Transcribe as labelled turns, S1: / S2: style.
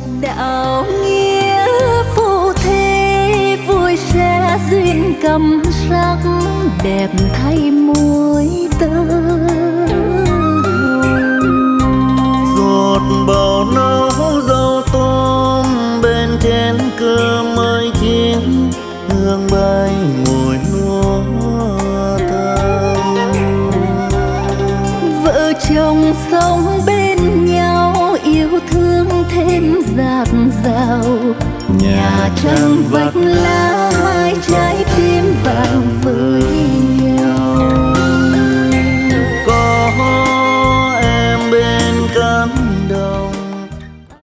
S1: đạo nghĩa phù thế vui sẽ duyên cầm sắc đẹp thay môi tơ
S2: giọt bào nấu rau tôm bên chén cơm mới chín hương bay mùi lúa thơm
S1: vợ chồng sống bên nhau yêu thương thêm dạt dào nhà tranh vách lá hai trái tim vàng vơi